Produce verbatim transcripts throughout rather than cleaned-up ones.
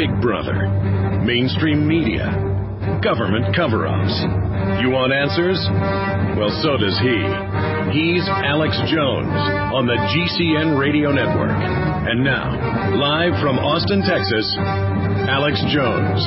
Big Brother, mainstream media, government cover-ups. You want answers? Well, so does he. He's Alex Jones on the G C N Radio Network. And now, live from Austin, Texas, Alex Jones.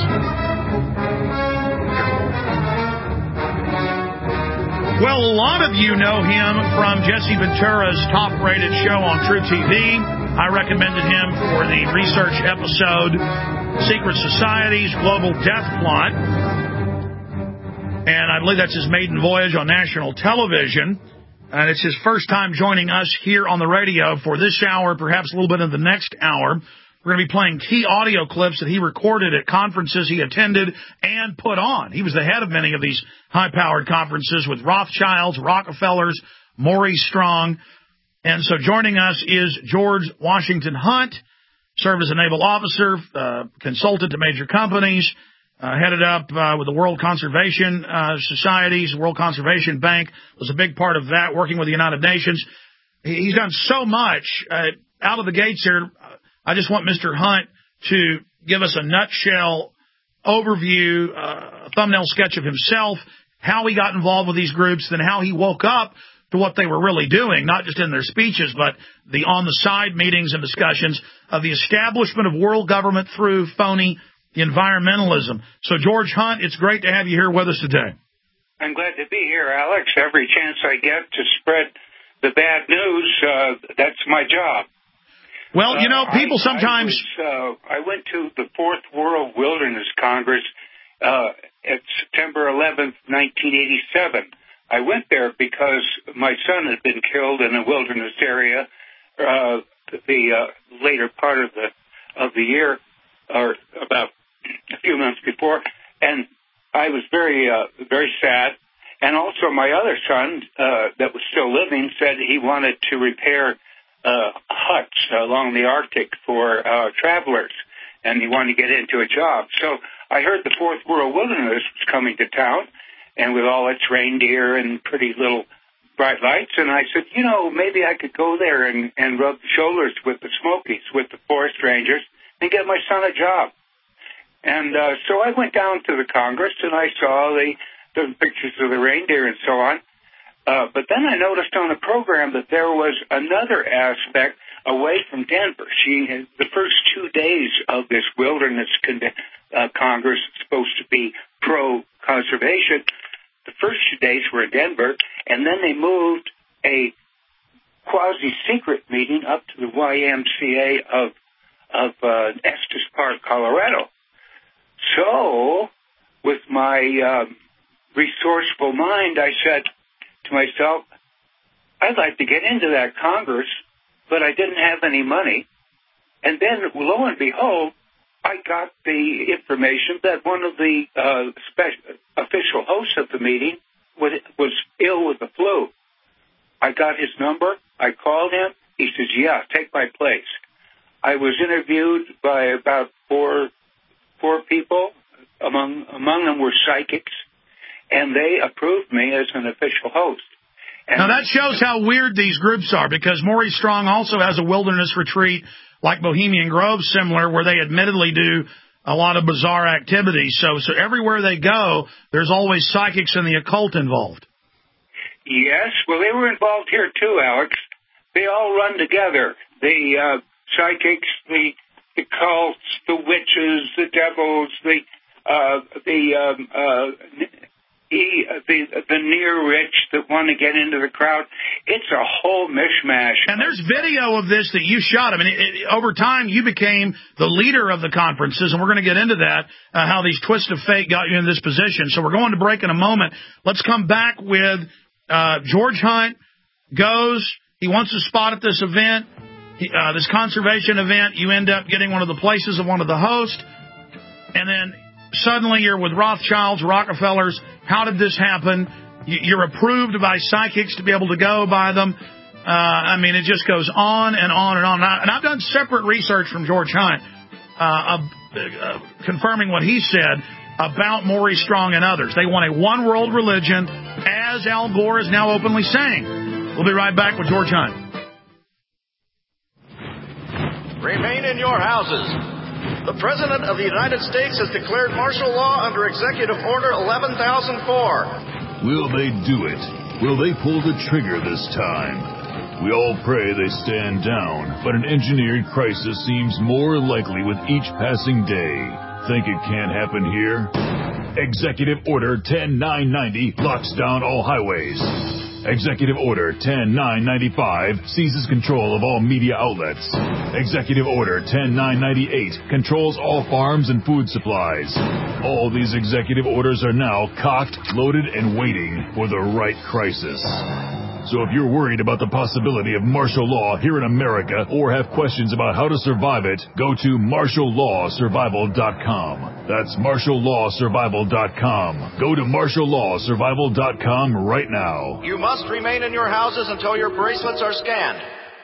Well, a lot of you know him from Jesse Ventura's top-rated show on True T V. I recommended him for the research episode, Secret Societies, Global Death Plot. And I believe that's his maiden voyage on national television. And it's his first time joining us here on the radio for this hour, perhaps a little bit of the next hour. We're going to be playing key audio clips that he recorded at conferences he attended and put on. He was the head of many of these high-powered conferences with Rothschilds, Rockefellers, Maurice Strong. And so joining us is George Washington Hunt, served as a naval officer, uh, consulted to major companies, uh, headed up uh, with the World Conservation uh, Societies, World Conservation Bank, was a big part of that, working with the United Nations. He's done so much. Uh, out of the gates here, I just want Mister Hunt to give us a nutshell overview, uh, a thumbnail sketch of himself, how he got involved with these groups, then how he woke up to what they were really doing, not just in their speeches, but the on-the-side meetings and discussions of the establishment of world government through phony environmentalism. So, George Hunt, it's great to have you here with us today. I'm glad to be here, Alex. Every chance I get to spread the bad news, uh, that's my job. Well, you know, people uh, I, sometimes... I, was, uh, I went to the Fourth World Wilderness Congress uh, at September eleventh, nineteen eighty-seven. I went there because my son had been killed in a wilderness area uh, the uh, later part of the of the year, or about a few months before, and I was very, uh, very sad. And also my other son, uh, that was still living, said he wanted to repair Uh, huts along the Arctic for uh, travelers, and he wanted to get into a job. So I heard the Fourth World Wilderness was coming to town, and with all its reindeer and pretty little bright lights, and I said, you know, maybe I could go there and, and rub shoulders with the Smokies, with the forest rangers, and get my son a job. And uh, so I went down to the Congress, and I saw the, the pictures of the reindeer and so on. Uh, but then I noticed on the program that there was another aspect away from Denver. She had, the first two days of this wilderness con- uh, Congress supposed to be pro-conservation. The first two days were in Denver, and then they moved a quasi-secret meeting up to the Y M C A of of uh, Estes Park, Colorado. So, with my uh, resourceful mind, I said to myself, I'd like to get into that Congress, but I didn't have any money. And then, lo and behold, I got the information that one of the uh, special, official hosts of the meeting was, was ill with the flu. I got his number. I called him. He says, yeah, take my place. I was interviewed by about four four people. Among among them were psychics. And they approved me as an official host. And now, that shows how weird these groups are, because Maurice Strong also has a wilderness retreat like Bohemian Grove, similar, where they admittedly do a lot of bizarre activities. So, so everywhere they go, there's always psychics and the occult involved. Yes, well, they were involved here too, Alex. They all run together. The uh, psychics, the, the cults, the witches, the devils, the uh, the um, uh, The, the the near rich that want to get into the crowd. It's a whole mishmash. And there's video of this that you shot. I mean, it, it, over time, you became the leader of the conferences, and we're going to get into that, uh, how these twists of fate got you in this position. So we're going to break in a moment. Let's come back with uh, George Hunt goes. He wants a spot at this event, he, uh, this conservation event. You end up getting one of the places of one of the hosts, and then suddenly you're with Rothschilds, Rockefellers. How did this happen? You're approved by psychics to be able to go by them. Uh, I mean, it just goes on and on and on. And I've done separate research from George Hunt, uh, uh, confirming what he said about Maurice Strong and others. They want a one-world religion, as Al Gore is now openly saying. We'll be right back with George Hunt. Remain in your houses. The President of the United States has declared martial law under Executive Order eleven thousand four. Will they do it? Will they pull the trigger this time? We all pray they stand down, but an engineered crisis seems more likely with each passing day. Think it can't happen here? Executive Order ten nine ninety locks down all highways. Executive Order ten nine ninety-five seizes control of all media outlets. Executive Order ten nine ninety-eight controls all farms and food supplies. All these executive orders are now cocked, loaded, and waiting for the right crisis. So if you're worried about the possibility of martial law here in America or have questions about how to survive it, go to martial law survival dot com. That's martial law survival dot com. Go to martial law survival dot com right now. You must remain in your houses until your bracelets are scanned.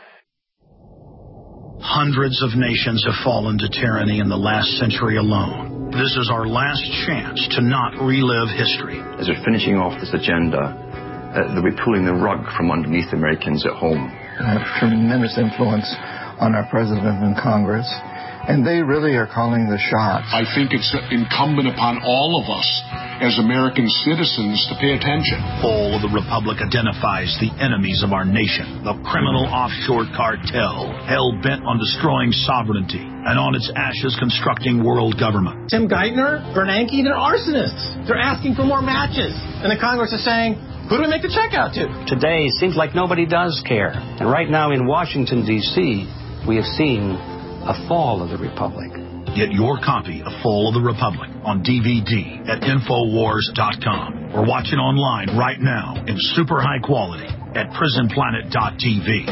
Hundreds of nations have fallen to tyranny in the last century alone. This is our last chance to not relive history. As we're finishing off this agenda, Uh, they'll be pulling the rug from underneath Americans at home. They have tremendous influence on our president and Congress, and they really are calling the shots. I think it's incumbent upon all of us as American citizens to pay attention. Fall of the Republic identifies the enemies of our nation, the criminal offshore cartel, hell-bent on destroying sovereignty, and on its ashes constructing world government. Tim Geithner, Bernanke, they're arsonists. They're asking for more matches. And the Congress is saying, who do we make the check out to? Today, it seems like nobody does care. And right now in Washington, D C, we have seen a fall of the Republic. Get your copy of Fall of the Republic on D V D at Infowars dot com or watch it online right now in super high quality at Prison Planet dot T V.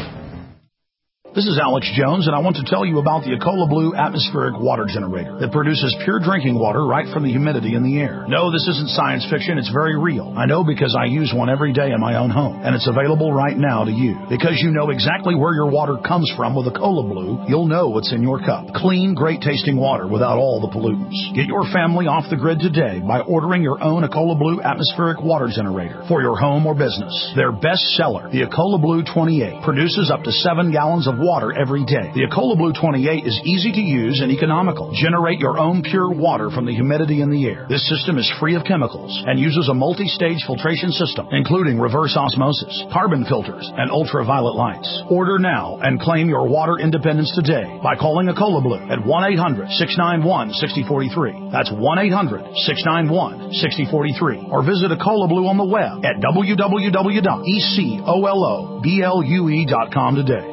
This is Alex Jones, and I want to tell you about the Ecola Blue atmospheric water generator that produces pure drinking water right from the humidity in the air. No, this isn't science fiction. It's very real. I know because I use one every day in my own home, and it's available right now to you. Because you know exactly where your water comes from with Ecola Blue, you'll know what's in your cup. Clean, great-tasting water without all the pollutants. Get your family off the grid today by ordering your own Ecola Blue atmospheric water generator for your home or business. Their best seller, the Ecola Blue twenty-eight, produces up to seven gallons of water every day. The Ecola Blue twenty-eight is easy to use and economical. Generate your own pure water from the humidity in the air. This system is free of chemicals and uses a multi-stage filtration system, including reverse osmosis, carbon filters, and ultraviolet lights. Order now and claim your water independence today by calling Ecola Blue at one eight hundred six nine one six zero four three. That's one eight hundred six nine one six zero four three. Or visit Ecola Blue on the web at w w w dot ecola blue dot com today.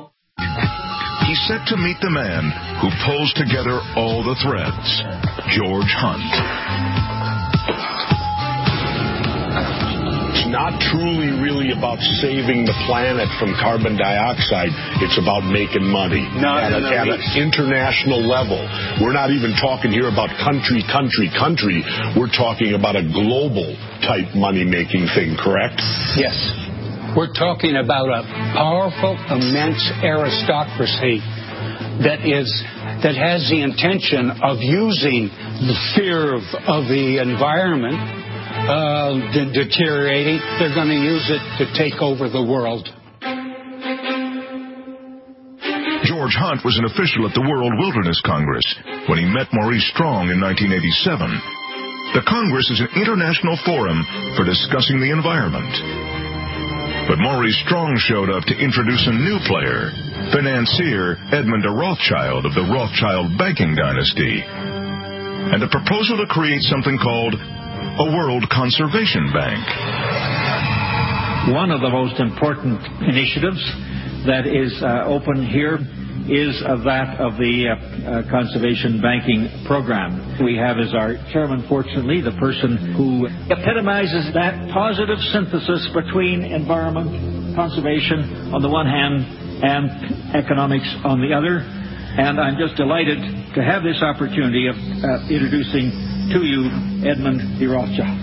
He's set to meet the man who pulls together all the threads, George Hunt. It's not truly really about saving the planet from carbon dioxide. It's about making money no, at, no, a, no, at an international level. We're not even talking here about country, country, country. We're talking about a global type money-making thing, correct? Yes. We're talking about a powerful, immense aristocracy that is that has the intention of using the fear of, of the environment uh, de- deteriorating. They're going to use it to take over the world. George Hunt was an official at the World Wilderness Congress when he met Maurice Strong in nineteen eighty-seven. The Congress is an international forum for discussing the environment. But Maurice Strong showed up to introduce a new player, financier Edmund de Rothschild of the Rothschild banking dynasty, and a proposal to create something called a World Conservation Bank. One of the most important initiatives that is uh, open here is uh, that of the uh, uh, Conservation Banking Program. We have as our chairman, fortunately, the person who epitomizes that positive synthesis between environment, conservation on the one hand, and economics on the other. And I'm just delighted to have this opportunity of uh, introducing to you Edmund de Rothschild.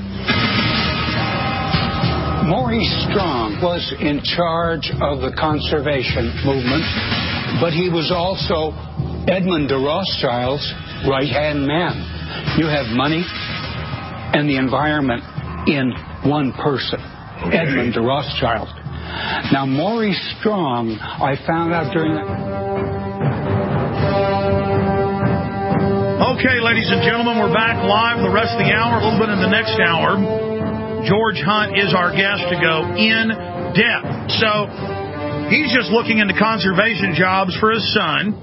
Maurice Strong was in charge of the conservation movement, but he was also Edmund de Rothschild's right-hand man. You have money and the environment in one person, okay. Edmund de Rothschild. Now, Maurice Strong, I found out during that... Okay, ladies and gentlemen, we're back live the rest of the hour, a little bit in the next hour. George Hunt is our guest to go in depth. So he's just looking into conservation jobs for his son.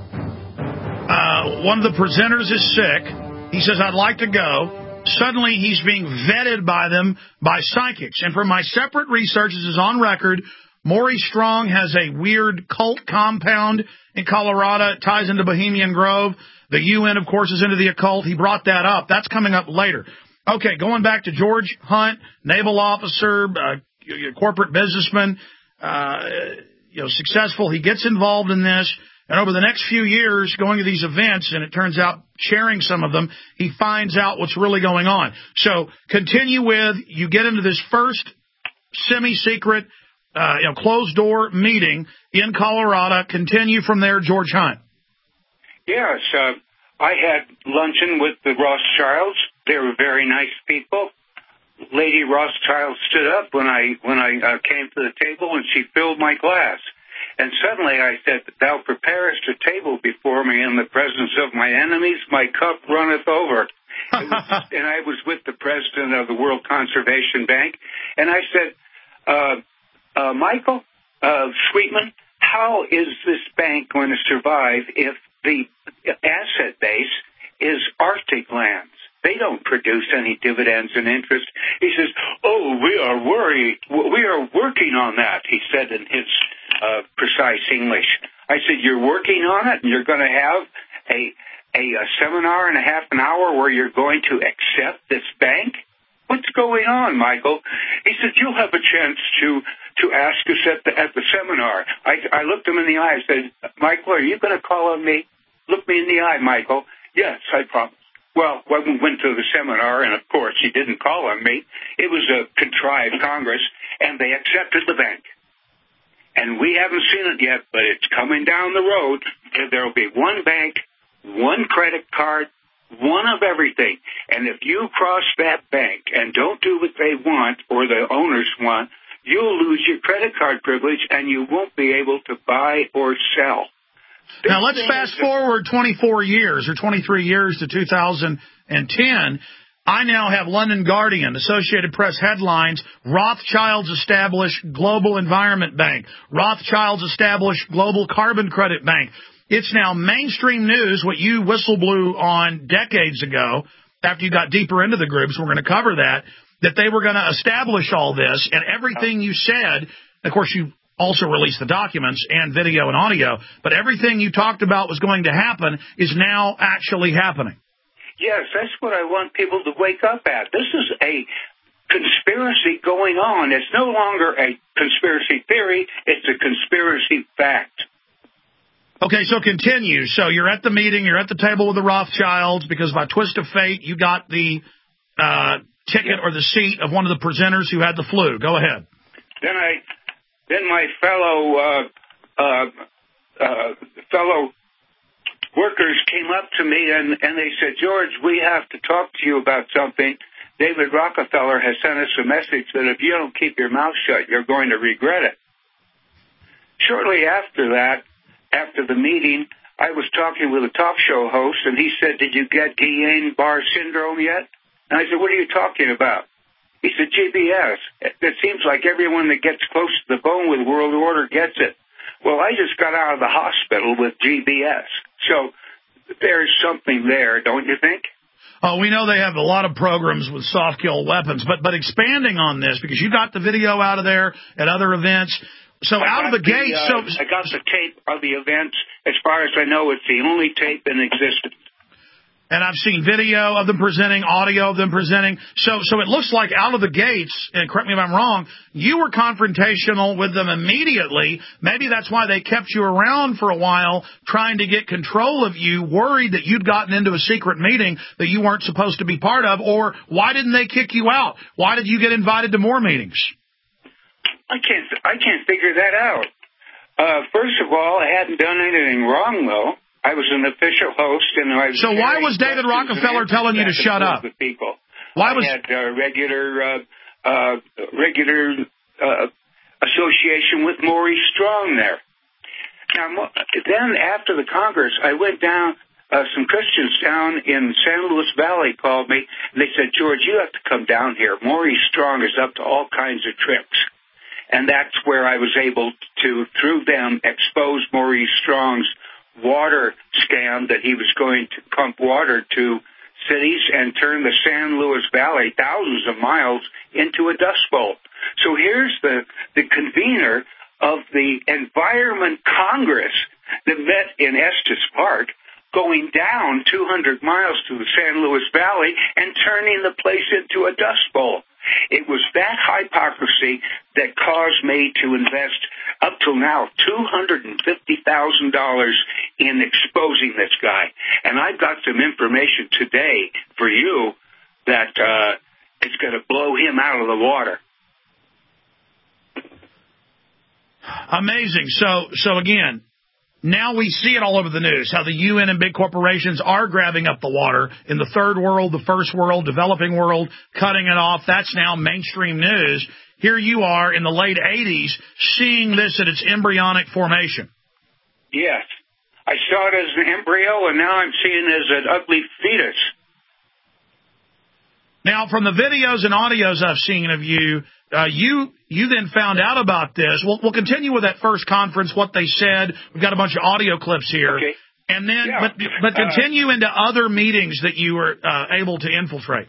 Uh, one of the presenters is sick. He says, I'd like to go. Suddenly he's being vetted by them, by psychics. And from my separate research, this is on record, Maurice Strong has a weird cult compound in Colorado. It ties into Bohemian Grove. The U N, of course, is into the occult. He brought that up. That's coming up later. Okay, going back to George Hunt, naval officer, uh, corporate businessman, uh, you know, successful. He gets involved in this. And over the next few years, going to these events, and it turns out sharing some of them, he finds out what's really going on. So continue with, you get into this first semi-secret, uh, you know, closed-door meeting in Colorado. Continue from there, George Hunt. Yes, uh, I had luncheon with the Rothschilds. They were very nice people. Lady Rothschild stood up when I when I uh, came to the table, and she filled my glass. And suddenly I said, Thou preparest a table before me in the presence of my enemies. My cup runneth over. It was, and I was with the president of the World Conservation Bank. And I said, uh, uh, Michael uh, Sweetman, how is this bank going to survive if the asset base is Arctic lands? They don't produce any dividends and interest. He says, oh, we are worried. We are working on that, he said in his uh, precise English. I said, you're working on it, and you're going to have a, a, a seminar and a half an hour where you're going to accept this bank? What's going on, Michael? He said, you'll have a chance to, to ask us at the, at the seminar. I, I looked him in the eye and said, Michael, are you going to call on me? Look me in the eye, Michael. Yes, I promise. Well, when we went to the seminar, and of course he didn't call on me, it was a contrived Congress, and they accepted the bank. And we haven't seen it yet, but it's coming down the road. There will be one bank, one credit card, one of everything. And if you cross that bank and don't do what they want or the owners want, you'll lose your credit card privilege, and you won't be able to buy or sell. Now, let's fast forward twenty-four years or twenty-three years to two thousand ten. I now have London Guardian, Associated Press headlines, Rothschilds establish Global Environment Bank. Rothschilds establish Global Carbon Credit Bank. It's now mainstream news, what you whistle blew on decades ago, after you got deeper into the groups, we're going to cover that, that they were going to establish all this, and everything you said, of course, you also released the documents and video and audio, but everything you talked about was going to happen is now actually happening. Yes, that's what I want people to wake up at. This is a conspiracy going on. It's no longer a conspiracy theory. It's a conspiracy fact. Okay, so continue. So you're at the meeting, you're at the table with the Rothschilds, because by twist of fate, you got the uh, ticket or the seat of one of the presenters who had the flu. Go ahead. Then I... Then my fellow uh, uh, uh, fellow workers came up to me and, and they said, George, we have to talk to you about something. David Rockefeller has sent us a message that if you don't keep your mouth shut, you're going to regret it. Shortly after that, after the meeting, I was talking with a talk show host, and he said, did you get Guillain-Barré syndrome yet? And I said, what are you talking about? He said, G B S. It seems like everyone that gets close to the bone with world order gets it. Well, I just got out of the hospital with G B S. So there's something there, don't you think? Oh, we know they have a lot of programs with soft kill weapons, but but expanding on this, because you got the video out of there at other events. So I out of the, the gate, uh, so I got the tape of the events. As far as I know, it's the only tape in existence. And I've seen video of them presenting, audio of them presenting. So so it looks like out of the gates, and correct me if I'm wrong, you were confrontational with them immediately. Maybe that's why they kept you around for a while, trying to get control of you, worried that you'd gotten into a secret meeting that you weren't supposed to be part of. Or why didn't they kick you out? Why did you get invited to more meetings? I can't, I can't figure that out. Uh, first of all, I hadn't done anything wrong, though. I was an official host, and I was. So why was David Rockefeller telling you to shut up? The people. Why was I had uh, regular, uh, uh, regular uh, association with Maurice Strong there. Now, then after the Congress, I went down uh, some Christians down in San Luis Valley called me, and they said, George, you have to come down here. Maurice Strong is up to all kinds of tricks. And that's where I was able to, through them, expose Maurice Strong's water scam that he was going to pump water to cities and turn the San Luis Valley, thousands of miles, into a dust bowl. So here's the, the convener of the Environment Congress that met in Estes Park, going down two hundred miles to the San Luis Valley and turning the place into a dust bowl. It was that hypocrisy that caused me to invest up till now two hundred fifty thousand dollars in exposing this guy. And I've got some information today for you that uh, is going to blow him out of the water. Amazing. So, so again, now we see it all over the news, how the U N and big corporations are grabbing up the water in the third world, the first world, developing world, cutting it off. That's now mainstream news. Here you are in the late eighties seeing this at its embryonic formation. Yes. I saw it as an embryo, and now I'm seeing it as an ugly fetus. Now, from the videos and audios I've seen of you, uh, you you then found out about this. We'll, we'll continue with that first conference, what they said. We've got a bunch of audio clips here. Okay. And then, yeah. but but continue uh, into other meetings that you were uh, able to infiltrate.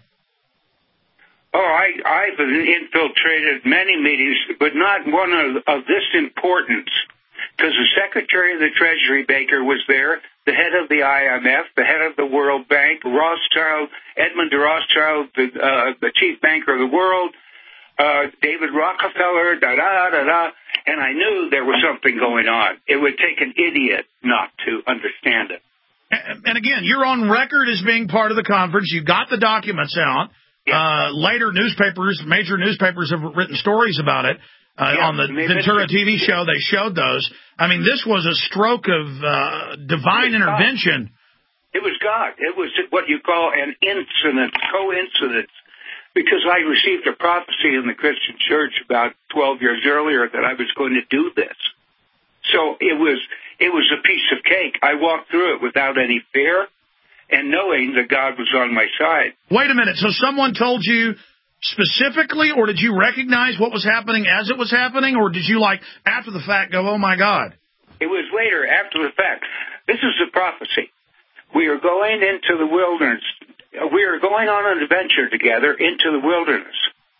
Oh, I, I've infiltrated many meetings, but not one of, of this importance, because the Secretary of the Treasury, Baker, was there, the head of the I M F, the head of the World Bank, Rothschild, Edmund de Rothschild, the, uh, the chief banker of the world, uh, David Rockefeller, da-da-da-da, and I knew there was something going on. It would take an idiot not to understand it. And, and again, you're on record as being part of the conference. You got the documents out. Yeah. Uh, later, newspapers, major newspapers have written stories about it. Uh, yeah, on the Ventura T V show, they showed those. I mean, this was a stroke of uh, divine intervention. God. It was God. It was what you call an incident, coincidence, because I received a prophecy in the Christian church about twelve years earlier that I was going to do this. So it was it was a piece of cake. I walked through it without any fear and knowing that God was on my side. Wait a minute. So someone told you specifically, or did you recognize what was happening as it was happening, or did you, like, after the fact go, oh, my God? It was later, after the fact. This is the prophecy. We are going into the wilderness. We are going on an adventure together into the wilderness.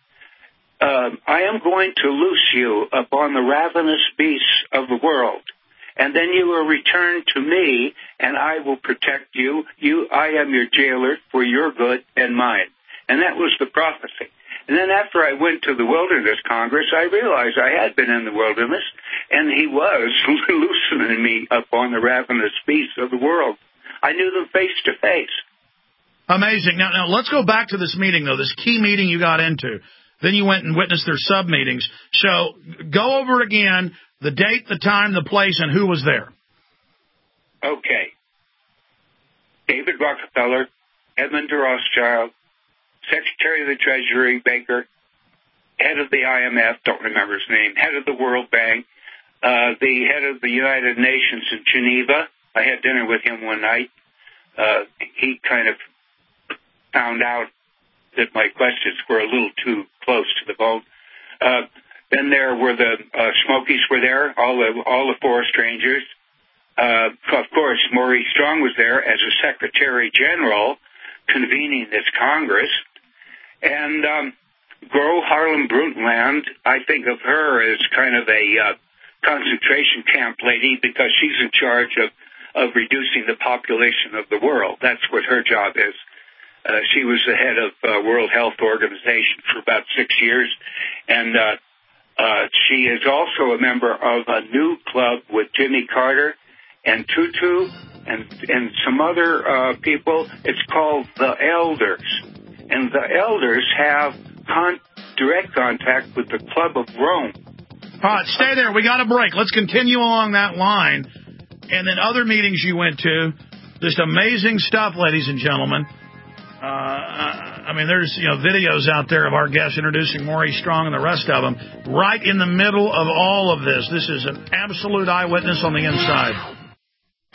Um, I am going to loose you upon the ravenous beasts of the world, and then you will return to me, and I will protect you. You, I am your jailer for your good and mine. And that was the prophecy. And then after I went to the Wilderness Congress, I realized I had been in the wilderness, and he was loosening me upon the ravenous beasts of the world. I knew them face to face. Amazing. Now, now let's go back to this meeting, though, this key meeting you got into. Then you went and witnessed their sub-meetings. So go over it again, the date, the time, the place, and who was there. Okay. David Rockefeller, Edmund de Rothschild, Secretary of the Treasury, Baker, head of the I M F, don't remember his name, head of the World Bank, uh, the head of the United Nations in Geneva. I had dinner with him one night. Uh, he kind of found out that my questions were a little too close to the bone. Uh, then there were the uh, Smokies were there, all the all the forest rangers. Uh, of course, Maurice Strong was there as a Secretary General convening this Congress. And um, Gro Harlem Brundtland, I think of her as kind of a uh, concentration camp lady because she's in charge of, of reducing the population of the world. That's what her job is. Uh, she was the head of uh, World Health Organization for about six years. And uh, uh, she is also a member of a new club with Jimmy Carter and Tutu and, and some other uh, people. It's called the Elders. And the Elders have con- direct contact with the Club of Rome. All right, stay there. We got a break. Let's continue along that line. And then other meetings you went to. Just amazing stuff, ladies and gentlemen. Uh, I mean, there's, you know, videos out there of our guests introducing Maurice Strong and the rest of them. Right in the middle of all of this. This is an absolute eyewitness on the inside.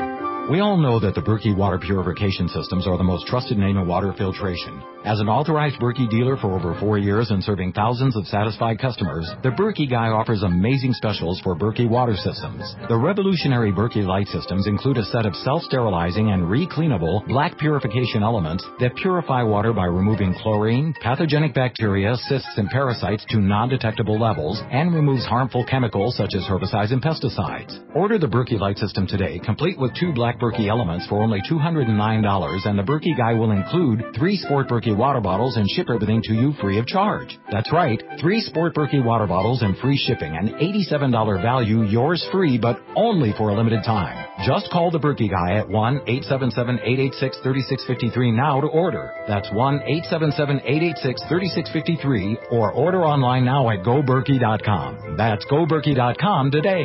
We all know that the Berkey water purification systems are the most trusted name in water filtration. As an authorized Berkey dealer for over four years and serving thousands of satisfied customers, the Berkey Guy offers amazing specials for Berkey water systems. The revolutionary Berkey Light systems include a set of self-sterilizing and re-cleanable black purification elements that purify water by removing chlorine, pathogenic bacteria, cysts, and parasites to non-detectable levels, and removes harmful chemicals such as herbicides and pesticides. Order the Berkey Light system today, complete with two black Berkey elements for only two hundred nine dollars, and the Berkey Guy will include three Sport Berkey water bottles and ship everything to you free of charge. That's right, three Sport Berkey water bottles and free shipping, an eighty-seven dollars value, yours free, but only for a limited time. Just call the Berkey Guy at one eight seven seven, eight eight six, three six five three now to order. That's one eight seven seven, eight eight six, three six five three, or order online now at go berkey dot com. That's go berkey dot com today.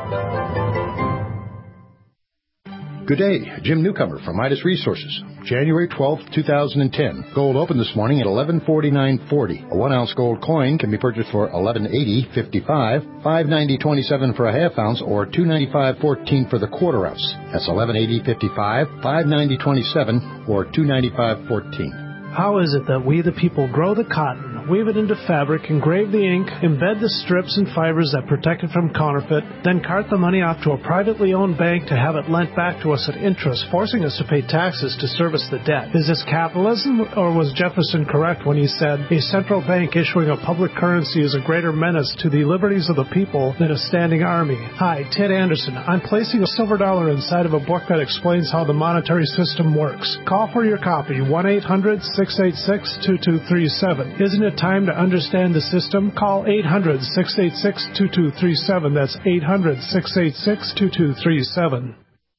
Good day, Jim Newcomer from Midas Resources. January twelfth, two thousand ten. Gold opened this morning at eleven forty-nine forty. A one ounce gold coin can be purchased for eleven eighty fifty-five, five ninety twenty-seven for a half ounce, or two ninety-five fourteen for the quarter ounce. That's eleven eighty fifty-five, five ninety twenty-seven, or two ninety-five fourteen. How is it that we the people grow the cotton, weave it into fabric, engrave the ink, embed the strips and fibers that protect it from counterfeit, then cart the money off to a privately owned bank to have it lent back to us at interest, forcing us to pay taxes to service the debt? Is this capitalism, or was Jefferson correct when he said, a central bank issuing a public currency is a greater menace to the liberties of the people than a standing army? Hi, Ted Anderson. I'm placing a silver dollar inside of a book that explains how the monetary system works. Call for your copy, one eight hundred, six eight six, two two three seven. Isn't it time to understand the system? Call eight hundred, six eight six, two two three seven. That's eight hundred, six eight six, two two three seven.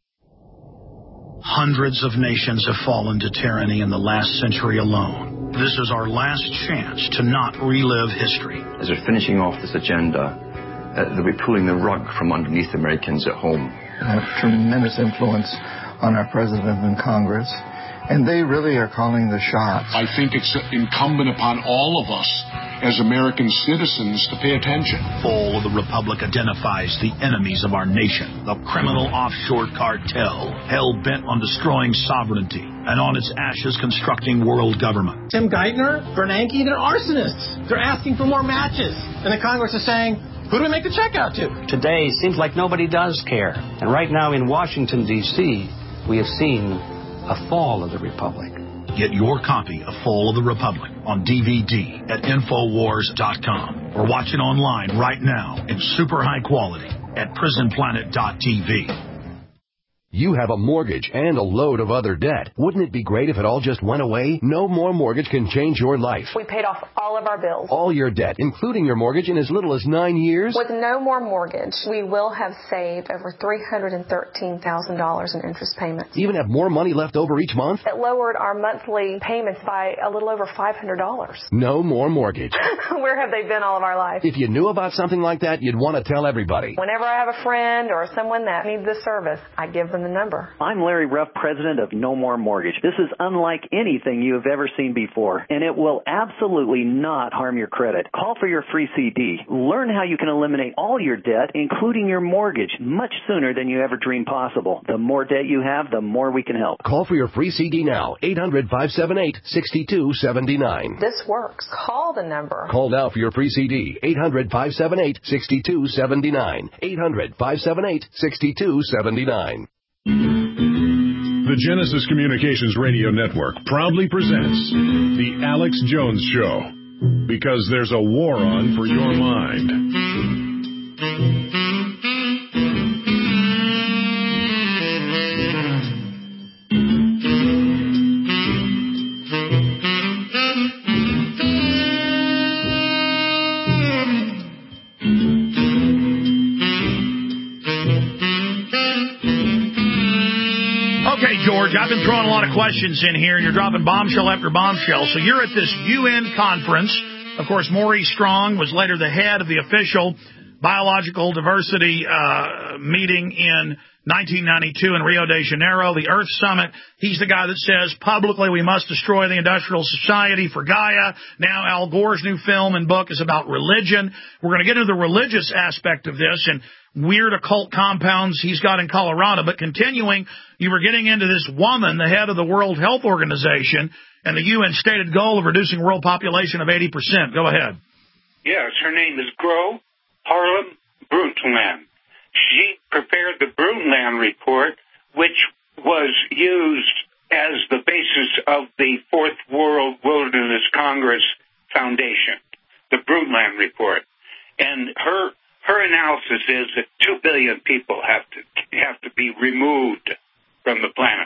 Hundreds of nations have fallen to tyranny in the last century alone. This is our last chance to not relive history. As we're finishing off this agenda, uh, that we're pulling the rug from underneath Americans at home. They have tremendous influence on our president and Congress, and they really are calling the shots. I think it's incumbent upon all of us as American citizens to pay attention. Fall of the Republic identifies the enemies of our nation, the criminal offshore cartel, hell-bent on destroying sovereignty, and on its ashes constructing world government. Tim Geithner, Bernanke, they're arsonists. They're asking for more matches. And the Congress is saying, who do we make the check out to? Today seems like nobody does care. And right now in Washington, D C, we have seen a fall of the Republic. Get your copy of Fall of the Republic on D V D at Infowars dot com or watch it online right now in super high quality at Prison Planet dot T V. You have a mortgage and a load of other debt. Wouldn't it be great if it all just went away? No More Mortgage can change your life. We paid off all of our bills. All your debt, including your mortgage, in as little as nine years? With No More Mortgage, we will have saved over three hundred thirteen thousand dollars in interest payments. Even have more money left over each month? It lowered our monthly payments by a little over five hundred dollars. No More Mortgage. Where have they been all of our life? If you knew about something like that, you'd want to tell everybody. Whenever I have a friend or someone that needs this service, I give them the number. I'm Larry Ruff, president of No More Mortgage. This is unlike anything you have ever seen before, and it will absolutely not harm your credit. Call for your free C D. Learn how you can eliminate all your debt, including your mortgage, much sooner than you ever dreamed possible. The more debt you have, the more we can help. Call for your free C D now, eight hundred, five seven eight, six two seven nine. This works. Call the number. Call now for your free C D, eight hundred, five seven eight, six two seven nine, eight hundred, five seven eight, six two seven nine. The Genesis Communications Radio Network proudly presents The Alex Jones Show, because there's a war on for your mind. George, I've been throwing a lot of questions in here, and you're dropping bombshell after bombshell. So you're at this U N conference. Of course, Maurice Strong was later the head of the official biological diversity uh, meeting in nineteen ninety-two in Rio de Janeiro, the Earth Summit. He's the guy that says publicly we must destroy the industrial society for Gaia. Now Al Gore's new film and book is about religion. We're going to get into the religious aspect of this and weird occult compounds he's got in Colorado. But continuing, you were getting into this woman, the head of the World Health Organization, and the U N stated goal of reducing world population of eighty percent. Go ahead. Yes, her name is Gro Harlem Brundtland. She prepared the Brundtland Report, which was used as the basis of the Fourth World Wilderness Congress Foundation, the Brundtland Report. And her her analysis is that two billion people have to have to be removed from the planet.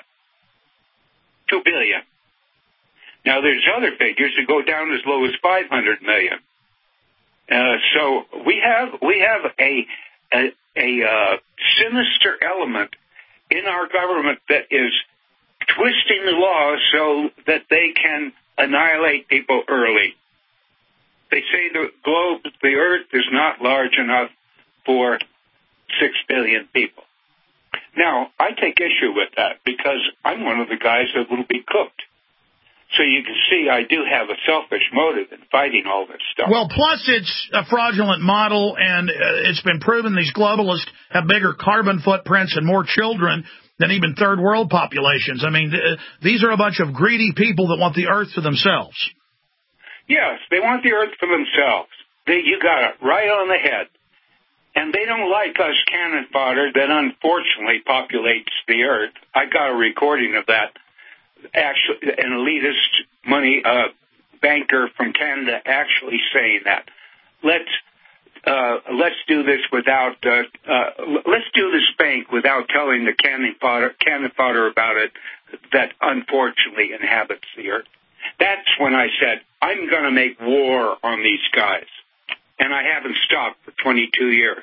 Two billion. Now, there's other figures that go down as low as five hundred million. Uh, so we have we have a a, a uh, sinister element in our government that is twisting the law so that they can annihilate people early. They say the globe, the Earth, is not large enough for six billion people. Now, I take issue with that because I'm one of the guys that will be cooked. So you can see I do have a selfish motive in fighting all this stuff. Well, plus it's a fraudulent model, and uh, it's been proven these globalists have bigger carbon footprints and more children than even third world populations. I mean, th- these are a bunch of greedy people that want the Earth for themselves. Yes, they want the Earth for themselves. They, you got it right on the head. And they don't like us cannon fodder that unfortunately populates the Earth. I got a recording of that. Actually, an elitist money uh, banker from Canada actually saying that. Let's uh, let's do this without uh, uh, let's do this bank without telling the cannon fodder cannon fodder about it that unfortunately inhabits the Earth. That's when I said I'm going to make war on these guys, and I haven't stopped for twenty-two years.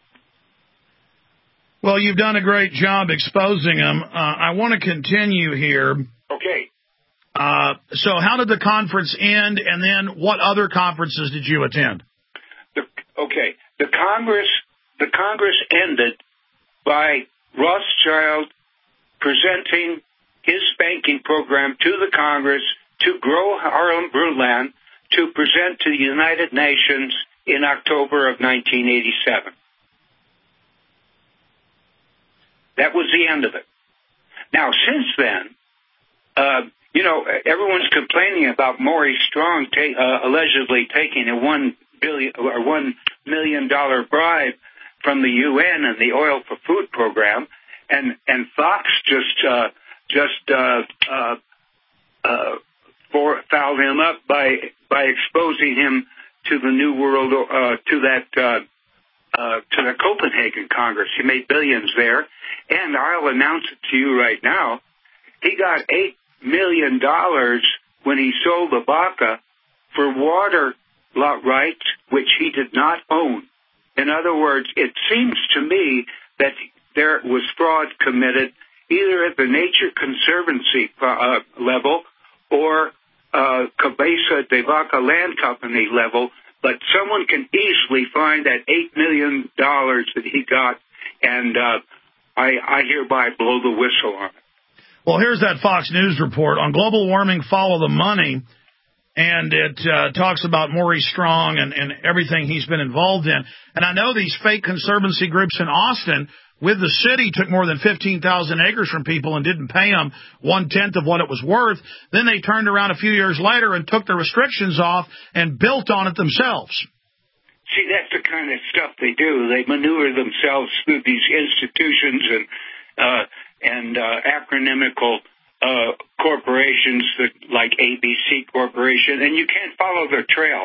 Well, you've done a great job exposing them. Uh, I want to continue here. Okay. Uh, so how did the conference end, and then what other conferences did you attend? The, okay. The Congress, the Congress ended by Rothschild presenting his banking program to the Congress to Gro Harlem Brundtland to present to the United Nations in October of nineteen eighty-seven. That was the end of it. Now, since then, uh, you know, everyone's complaining about Maurice Strong ta- uh, allegedly taking a one billion or one million dollar bribe from the U N and the Oil for Food program, and and Fox just uh, just uh, uh, uh, for, fouled him up by by exposing him to the New World uh, to that. Uh, Uh, to the Copenhagen Congress. He made billions there. And I'll announce it to you right now. He got eight million dollars when he sold the Baca for water lot rights, which he did not own. In other words, it seems to me that there was fraud committed either at the Nature Conservancy uh, level or uh, Cabeza de Vaca Land Company level. But someone can easily find that eight million dollars that he got, and uh, I, I hereby blow the whistle on it. Well, here's that Fox News report on global warming, follow the money, and it uh, talks about Maurice Strong and, and everything he's been involved in. And I know these fake conservancy groups in Austin with the city took more than fifteen thousand acres from people and didn't pay them one-tenth of what it was worth. Then they turned around a few years later and took the restrictions off and built on it themselves. See, that's the kind of stuff they do. They maneuver themselves through these institutions and uh, and uh, acronymical uh, corporations that, like A B C Corporation, and you can't follow their trail.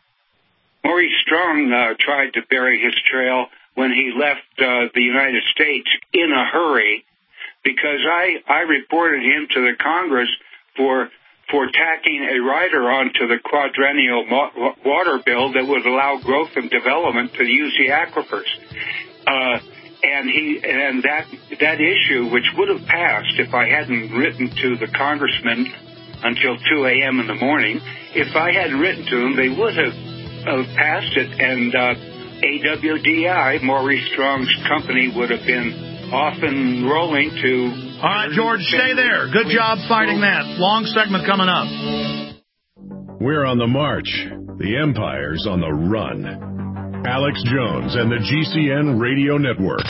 Maurice Strong uh, tried to bury his trail when he left uh, the United States in a hurry, because I, I reported him to the Congress for for tacking a rider onto the quadrennial mo- water bill that would allow growth and development to use the aquifers. Uh, and he and that that issue, which would have passed if I hadn't written to the congressman until two a.m. in the morning, if I hadn't written to them, they would have uh, passed it, and uh, A W D I, Maurice Strong's company, would have been off and rolling to... All right, George, stay there. Good job fighting that. Long segment coming up. We're on the march. The Empire's on the run. Alex Jones and the G C N Radio Network.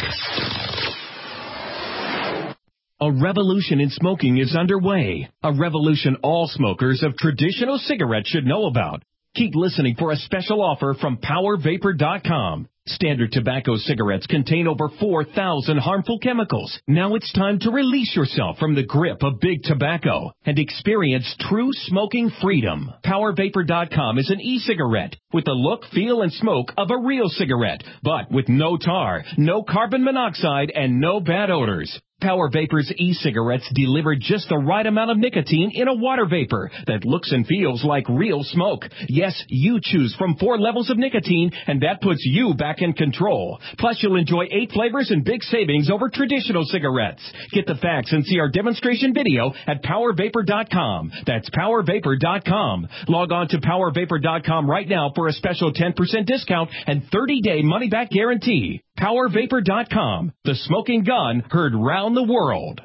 A revolution in smoking is underway. A revolution all smokers of traditional cigarettes should know about. Keep listening for a special offer from power vapor dot com. Standard tobacco cigarettes contain over four thousand harmful chemicals. Now it's time to release yourself from the grip of big tobacco and experience true smoking freedom. power vapor dot com is an e-cigarette with the look, feel, and smoke of a real cigarette, but with no tar, no carbon monoxide, and no bad odors. Power Vapor's e-cigarettes deliver just the right amount of nicotine in a water vapor that looks and feels like real smoke. Yes, you choose from four levels of nicotine, and that puts you back in control. Plus, you'll enjoy eight flavors and big savings over traditional cigarettes. Get the facts and see our demonstration video at power vapor dot com. That's power vapor dot com. Log on to power vapor dot com right now for a special ten percent discount and thirty-day money-back guarantee. power vapor dot com. The smoking gun heard round the world.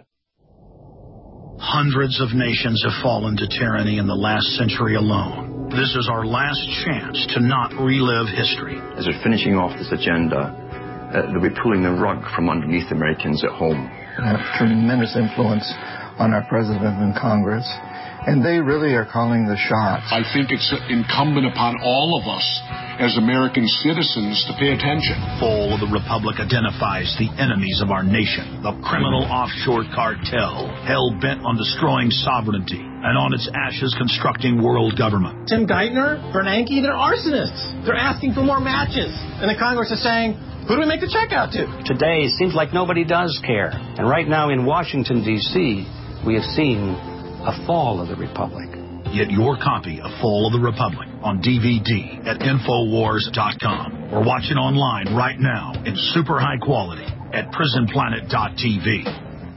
Hundreds of nations have fallen to tyranny in the last century alone. This is our last chance to not relive history. As we're finishing off this agenda, uh, they'll be pulling the rug from underneath Americans at home. Have tremendous influence on our president and Congress, and they really are calling the shots. I think it's incumbent upon all of us as American citizens to pay attention. Fall of the Republic identifies the enemies of our nation, the criminal offshore cartel, hell-bent on destroying sovereignty, and on its ashes constructing world government. Tim Geithner, Bernanke, they're arsonists. They're asking for more matches. And the Congress is saying, who do we make the check out to? Today, it seems like nobody does care. And right now in Washington, D C, we have seen a fall of the Republic. Get your copy of Fall of the Republic on D V D at infowars dot com or watch it online right now in super high quality at prison planet dot t v.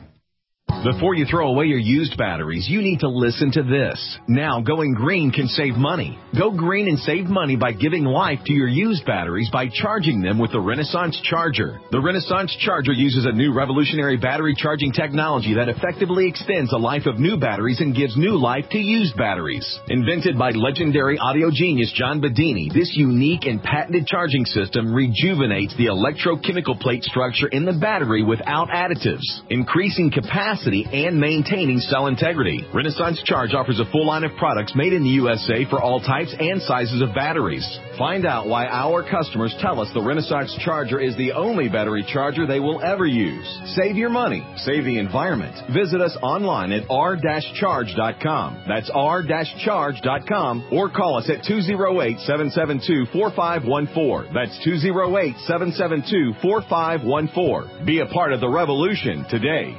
Before you throw away your used batteries, you need to listen to this. Now, going green can save money. Go green and save money by giving life to your used batteries by charging them with the Renaissance Charger. The Renaissance Charger uses a new revolutionary battery charging technology that effectively extends the life of new batteries and gives new life to used batteries. Invented by legendary audio genius John Bedini, this unique and patented charging system rejuvenates the electrochemical plate structure in the battery without additives, increasing capacity and maintaining cell integrity. Renaissance Charge offers a full line of products made in the U S A for all types and sizes of batteries. Find out why our customers tell us the Renaissance Charger is the only battery charger they will ever use. Save your money. Save the environment. Visit us online at r dash charge dot com. That's r dash charge dot com or call us at two oh eight, seven seven two, four five one four. That's two oh eight, seven seven two, four five one four. Be a part of the revolution today.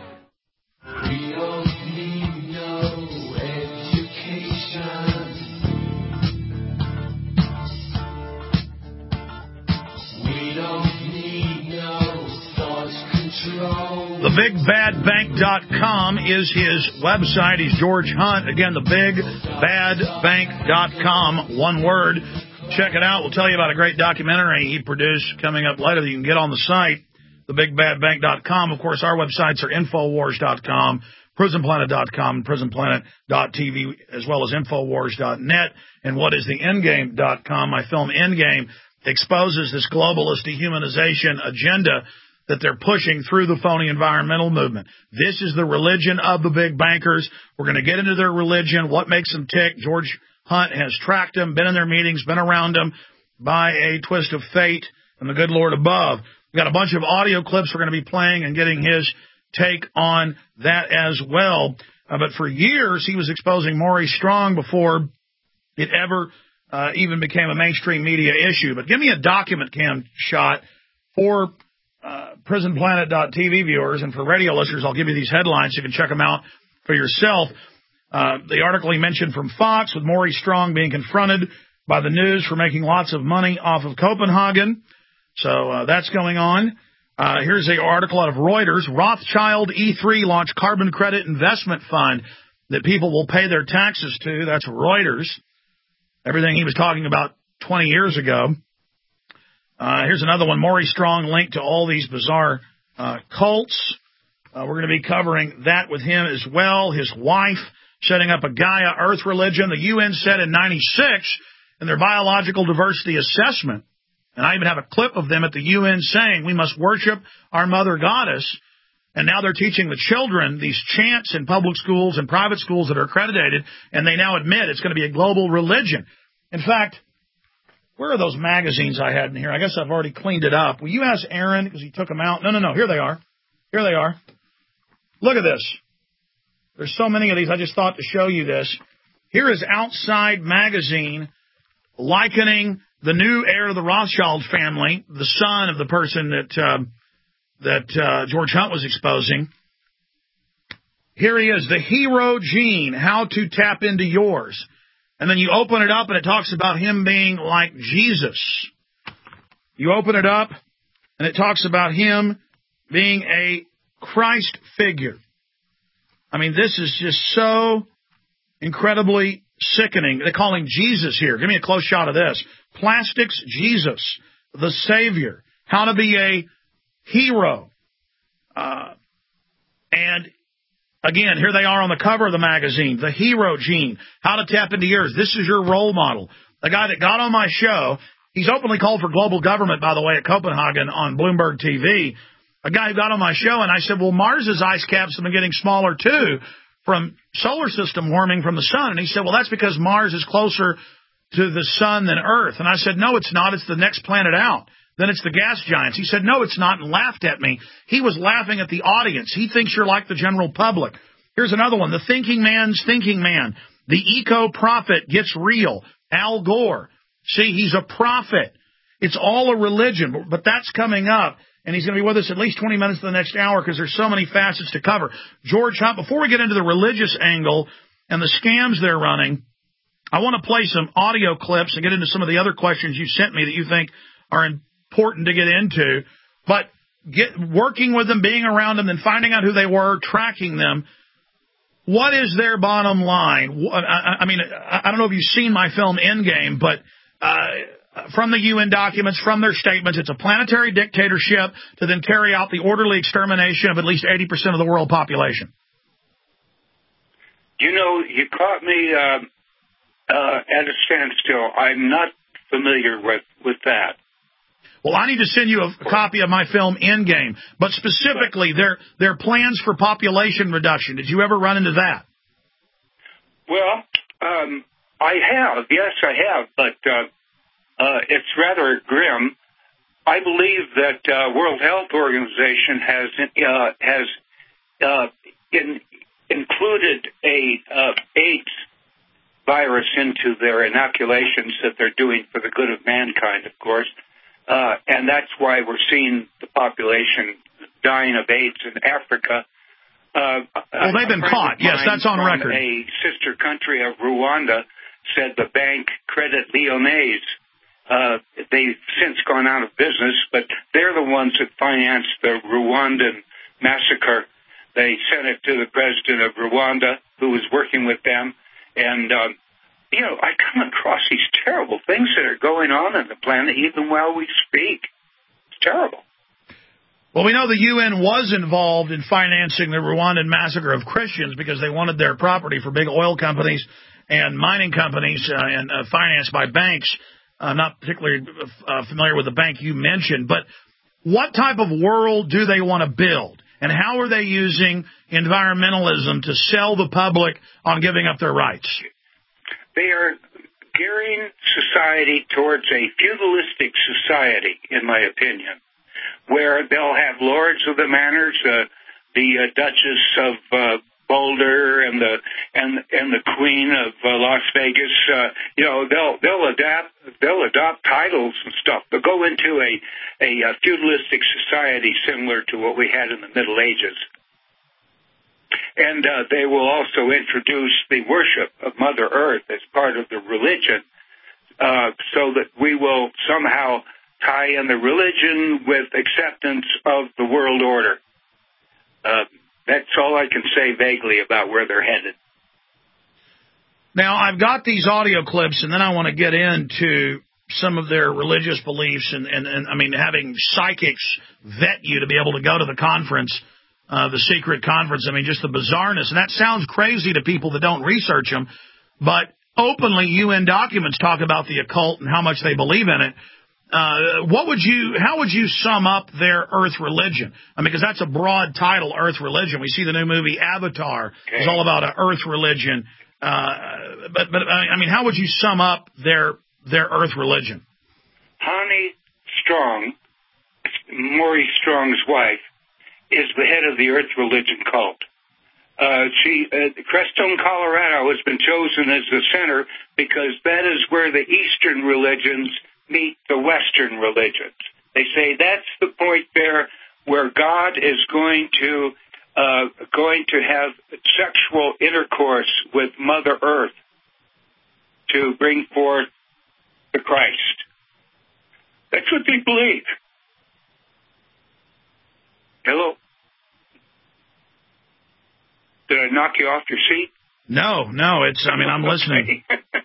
We don't need no education. We don't need no thought control. the big bad bank dot com is his website. He's George Hunt. Again, the big bad bank dot com, one word. Check it out. We'll tell you about a great documentary he produced coming up later that you can get on the site. the big bad bank dot com. Of course, our websites are infowars dot com, prison planet dot com, and prison planet dot t v, as well as infowars dot net. And what is the endgame dot com? My film Endgame exposes this globalist dehumanization agenda that they're pushing through the phony environmental movement. This is the religion of the big bankers. We're going to get into their religion, what makes them tick. George Hunt has tracked them, been in their meetings, been around them by a twist of fate and the good Lord above. We've got a bunch of audio clips we're going to be playing and getting his take on that as well. Uh, but for years, he was exposing Maurice Strong before it ever uh, even became a mainstream media issue. But give me a document cam shot for uh, prison planet dot t v viewers, and for radio listeners, I'll give you these headlines so you can check them out for yourself. Uh, the article he mentioned from Fox with Maurice Strong being confronted by the news for making lots of money off of Copenhagen. So uh, that's going on. Uh, here's an article out of Reuters. Rothschild E three launched carbon credit investment fund that people will pay their taxes to. That's Reuters. Everything he was talking about twenty years ago. Uh, here's another one. Maurice Strong linked to all these bizarre uh, cults. Uh, we're going to be covering that with him as well. His wife setting up a Gaia Earth religion. The U N said in ninety-six in their biological diversity assessment, and I even have a clip of them at the U N saying we must worship our mother goddess. And now they're teaching the children these chants in public schools and private schools that are accredited, and they now admit it's going to be a global religion. In fact, where are those magazines I had in here? I guess I've already cleaned it up. Will you ask Aaron, because he took them out? No, no, no. Here they are. Here they are. Look at this. There's so many of these. I just thought to show you this. Here is Outside Magazine likening the new heir of the Rothschild family, the son of the person that uh, that uh, George Hunt was exposing. Here he is, the hero gene, how to tap into yours. And then you open it up and it talks about him being like Jesus. You open it up and it talks about him being a Christ figure. I mean, this is just so incredibly sickening. They call him Jesus here. Give me a close shot of this. Plastics Jesus, the Savior. How to be a hero. Uh, and again, here they are on the cover of the magazine. The hero gene. How to tap into yours. This is your role model. The guy that got on my show, he's openly called for global government, by the way, at Copenhagen on Bloomberg T V. A guy who got on my show, and I said, well, Mars's ice caps have been getting smaller, too, from solar system warming from the sun. And he said, well, that's because Mars is closer to the sun than Earth. And I said, no, it's not. It's the next planet out. Then it's the gas giants. He said, no, it's not, and laughed at me. He was laughing at the audience. He thinks you're like the general public. Here's another one. The thinking man's thinking man. The eco-prophet gets real. Al Gore. See, he's a prophet. It's all a religion, but that's coming up. And he's going to be with us at least twenty minutes to the next hour because there's so many facets to cover. George Hunt, before we get into the religious angle and the scams they're running, I want to play some audio clips and get into some of the other questions you sent me that you think are important to get into. But get working with them, being around them, then finding out who they were, tracking them. What is their bottom line? I, I mean, I don't know if you've seen my film Endgame, but uh, from the U N documents, from their statements, it's a planetary dictatorship to then carry out the orderly extermination of at least eighty percent of the world population. You know, you caught me uh, uh, at a standstill. I'm not familiar with, with that. Well, I need to send you a copy of my film Endgame, but specifically their their plans for population reduction. Did you ever run into that? Well, um, I have. Yes, I have, but uh, uh, it's rather grim. I believe that uh, World Health Organization has uh, has uh, in, included a uh, AIDS virus into their inoculations that they're doing for the good of mankind, of course. Uh, and that's why we're seeing the population dying of AIDS in Africa. Uh, well, they've been caught. Yes, that's on record. A sister country of Rwanda said the bank Credit Lyonnais, uh, they've since gone out of business, but they're the ones that financed the Rwandan massacre. They sent it to the president of Rwanda, who was working with them, and um, you know, I come across these terrible things that are going on on the planet even while we speak. It's terrible. Well, we know the U N was involved in financing the Rwandan massacre of Christians because they wanted their property for big oil companies and mining companies uh, and uh, financed by banks. I'm not particularly uh, familiar with the bank you mentioned, but what type of world do they want to build? And how are they using environmentalism to sell the public on giving up their rights? They are gearing society towards a feudalistic society, in my opinion, where they'll have lords of the manors, uh, the uh, Duchess of uh, Boulder, and the and and the Queen of uh, Las Vegas. Uh, you know, they'll they'll adapt they'll adopt titles and stuff. They'll go into a a, a feudalistic society similar to what we had in the Middle Ages. And uh, they will also introduce the worship of Mother Earth as part of the religion, uh, so that we will somehow tie in the religion with acceptance of the world order. Uh, that's all I can say vaguely about where they're headed. Now, I've got these audio clips, and then I want to get into some of their religious beliefs and, and, and I mean, having psychics vet you to be able to go to the conference, uh, the secret conference. I mean, just the bizarreness. And that sounds crazy to people that don't research them, but openly U N documents talk about the occult and how much they believe in it. Uh, what would you, how would you sum up their Earth religion? I mean, because that's a broad title, Earth religion. We see the new movie Avatar. Okay. It's all about an Earth religion. Uh, but, but, I mean, how would you sum up their, their Earth religion? Honey Strong, Maurice Strong's wife, is the head of the Earth religion cult. Uh, she, uh, Crestone, Colorado has been chosen as the center because that is where the Eastern religions meet the Western religions. They say that's the point there where God is going to uh, going to have sexual intercourse with Mother Earth to bring forth the Christ. That's what they believe. Hello? Did I knock you off your seat? No, no, it's, I mean, I'm listening.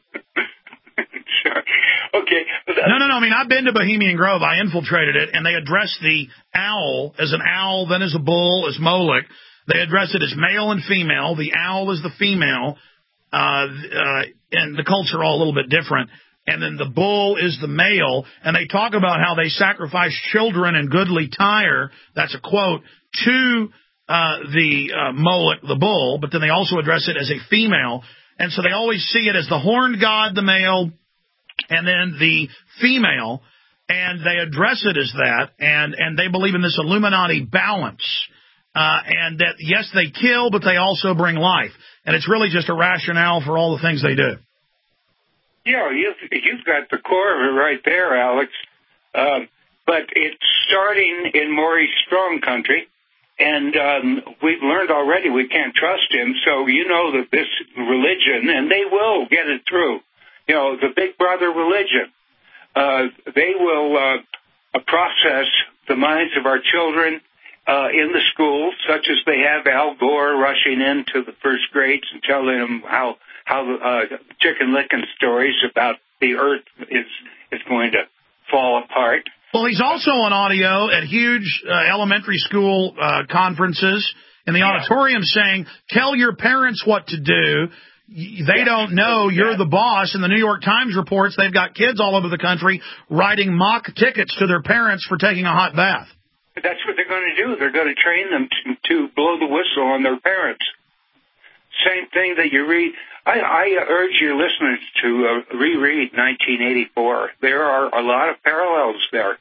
Sure. Okay. No, no, no. I mean, I've been to Bohemian Grove. I infiltrated it, and they address the owl as an owl, then as a bull, as Moloch. They address it as male and female. The owl is the female, uh, uh, and the cults are all a little bit different. And then the bull is the male, and they talk about how they sacrifice children in goodly tire, that's a quote, to uh, the uh, Moloch, the bull, but then they also address it as a female. And so they always see it as the horned god, the male, and then the female, and they address it as that, and, and they believe in this Illuminati balance, uh, and that, yes, they kill, but they also bring life. And it's really just a rationale for all the things they do. Yeah, you've, you've got the core of it right there, Alex. Um, but it's starting in Maurice Strong country, and um, we've learned already we can't trust him, so you know that this religion, and they will get it through, you know, the Big Brother religion, uh, they will uh, process the minds of our children uh, in the schools, such as they have Al Gore rushing into the first grades and telling them how how uh, chicken licking stories about the earth is is going to fall apart. Well, he's also on audio at huge uh, elementary school uh, conferences in the yeah. auditorium saying, tell your parents what to do. They yeah. don't know you're yeah. the boss. And the New York Times reports they've got kids all over the country writing mock tickets to their parents for taking a hot bath. That's what they're going to do. They're going to train them to, to blow the whistle on their parents. Same thing that you read. I, I urge your listeners to uh, reread nineteen eighty-four. There are a lot of parallels there,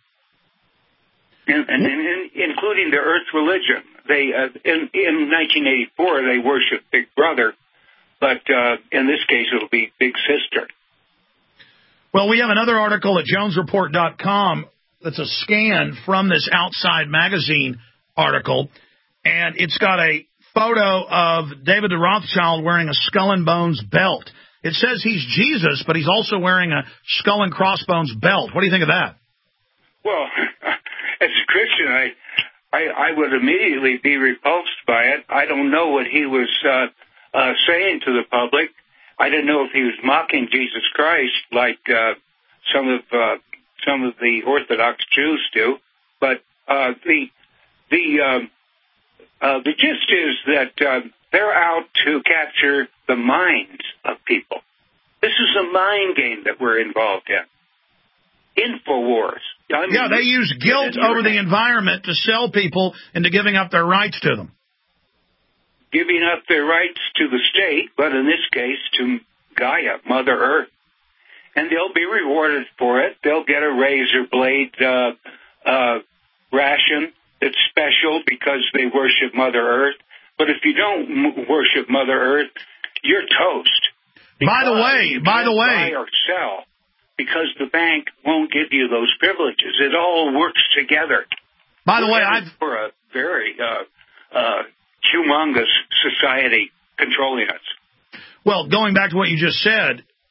in, in, in, including the Earth religion. They uh, in, in nineteen eighty-four they worship Big Brother, but uh, in this case it'll be Big Sister. Well, we have another article at Jones Report dot com that's a scan from this Outside Magazine article, and it's got a photo of David the Rothschild wearing a skull and bones belt. It says he's Jesus, but he's also wearing a skull and crossbones belt. What do you think of that? Well, as a Christian, I, I, I would immediately be repulsed by it. I don't know what he was uh, uh, saying to the public. I didn't know if he was mocking Jesus Christ like uh, some of uh, some of the Orthodox Jews do. But uh, the the um, Uh, the gist is that uh, they're out to capture the minds of people. This is a mind game that we're involved in. InfoWars. I mean, yeah, they use guilt over the environment to sell people into giving up their rights to them. Giving up their rights to the state, but in this case to Gaia, Mother Earth. And they'll be rewarded for it. They'll get a razor blade uh, uh, ration. It's special because they worship Mother Earth. But if you don't m- worship Mother Earth, you're toast. By the way, by the way. Buy or sell because the bank won't give you those privileges. It all works together. By the We're way, I've. For a very uh, uh, humongous society controlling us. Well, going back to what you just said,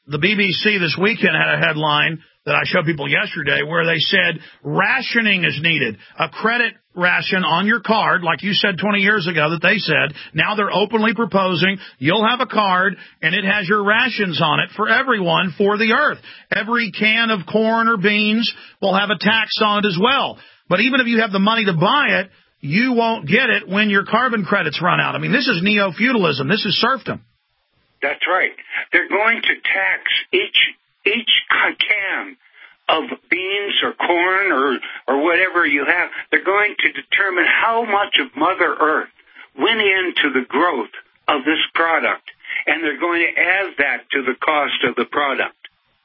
the B B C this weekend had a headline that I showed people yesterday where they said rationing is needed. A credit ration on your card, like you said twenty years ago that they said. Now they're openly proposing you'll have a card and it has your rations on it for everyone for the earth. Every can of corn or beans will have a tax on it as well. But even if you have the money to buy it, you won't get it when your carbon credits run out. I mean, this is neo-feudalism. This is serfdom. That's right. They're going to tax each each can of beans or corn or, or whatever you have. They're going to determine how much of Mother Earth went into the growth of this product, and they're going to add that to the cost of the product.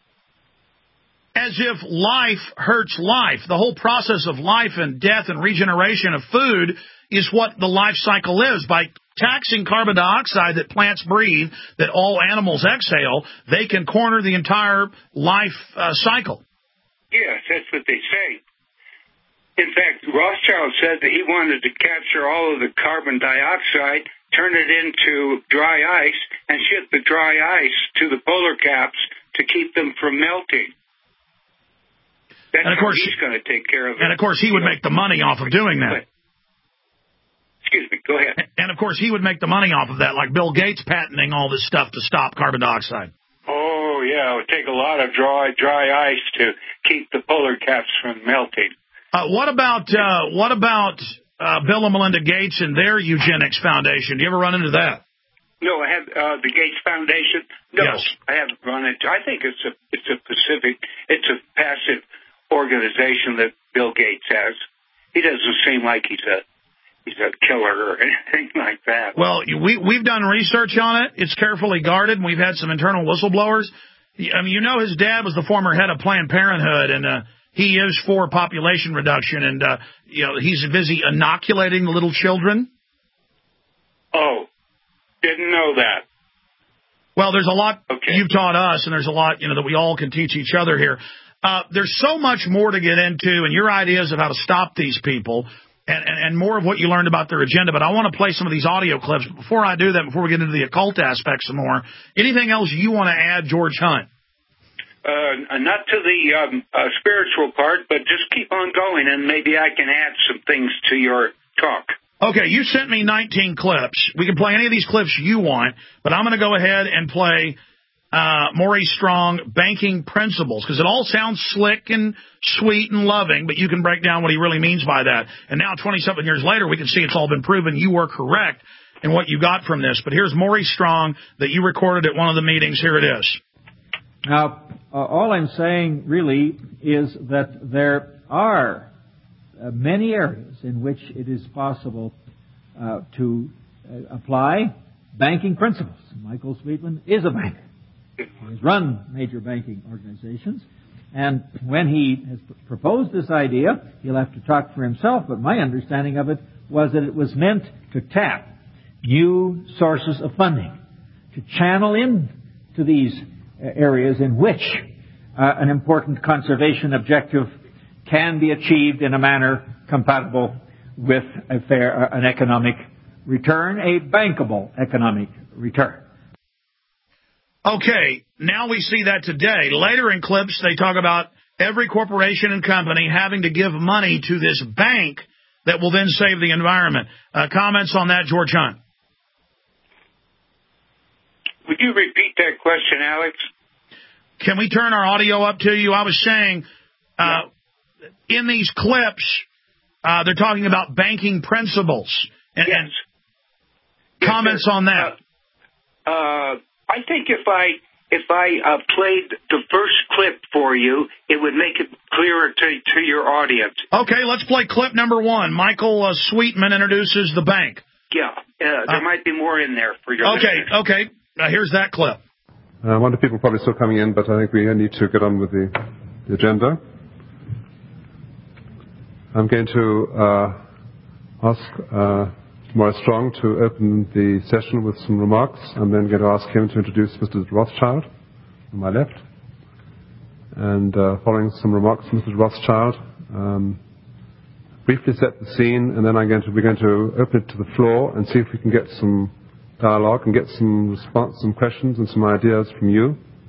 As if life hurts life. The whole process of life and death and regeneration of food is what the life cycle is. By taxing carbon dioxide that plants breathe, that all animals exhale, they can corner the entire life uh, cycle. Yes, that's what they say. In fact, Rothschild said that he wanted to capture all of the carbon dioxide, turn it into dry ice, and ship the dry ice to the polar caps to keep them from melting. That's and of course, how he's going to take care of it. And of course, he would make the money off of doing that. Excuse me, go ahead. And of course, he would make the money off of that, like Bill Gates patenting all this stuff to stop carbon dioxide. Oh, yeah, it would take a lot of dry, dry ice to keep the polar caps from melting. Uh, what about uh, what about uh, Bill and Melinda Gates and their eugenics foundation? Do you ever run into that? No, I have uh, the Gates Foundation. No, yes. I haven't run into. I think it's a it's a Pacific, it's a passive organization that Bill Gates has. He doesn't seem like he's a he's a killer or anything like that. Well, we we've done research on it. It's carefully guarded, and we've had some internal whistleblowers. I mean, you know, his dad was the former head of Planned Parenthood, and uh, he is for population reduction, and uh, you know, he's busy inoculating the little children. Oh, didn't know that. Well, there's a lot okay. you've taught us, and there's a lot, you know, that we all can teach each other here. Uh, there's so much more to get into, and your ideas of how to stop these people, and, and, and more of what you learned about their agenda. But I want to play some of these audio clips. But before I do that, before we get into the occult aspects some more, anything else you want to add, George Hunt? Uh, not to the um, uh, spiritual part, but just keep on going, and maybe I can add some things to your talk. Okay, you sent me nineteen clips. We can play any of these clips you want, but I'm going to go ahead and play uh, Maurice Strong, Banking Principles, because it all sounds slick and sweet and loving, but you can break down what he really means by that. And now, twenty-something years later, we can see it's all been proven you were correct in what you got from this. But here's Maurice Strong that you recorded at one of the meetings. Here it is. Now, uh, all I'm saying really is that there are uh, many areas in which it is possible uh, to uh, apply banking principles. Michael Sweetman is a banker. He has run major banking organizations. And when he has pr- proposed this idea, he'll have to talk for himself, but my understanding of it was that it was meant to tap new sources of funding, to channel in to these uh, areas in which uh, an important conservation objective can be achieved in a manner compatible with a fair, uh, an economic return, a bankable economic return. Okay, now we see that today. Later in clips, they talk about every corporation and company having to give money to this bank that will then save the environment. Uh, comments on that, George Hunt? Would you repeat that question, Alex? Can we turn our audio up to you? I was saying, uh, yeah. in these clips, uh, they're talking about banking principles. And, yes. and comments yes, on that? Uh, uh, I think if I if I uh, played the first clip for you, it would make it clearer to, to your audience. Okay, let's play clip number one. Michael uh, Sweetman introduces the bank. Yeah, uh, there uh, might be more in there for your Okay, listeners. okay. Uh, here's that clip. Uh, I wonder people probably still coming in, but I think we need to get on with the, the agenda. I'm going to uh, ask uh, Maurice Strong to open the session with some remarks. I'm then going to ask him to introduce Mister Rothschild on my left. And uh, following some remarks from Mister Rothschild, um, briefly set the scene, and then I'm going to, we're going to open it to the floor and see if we can get some dialogue and get some response, some questions and some ideas from you.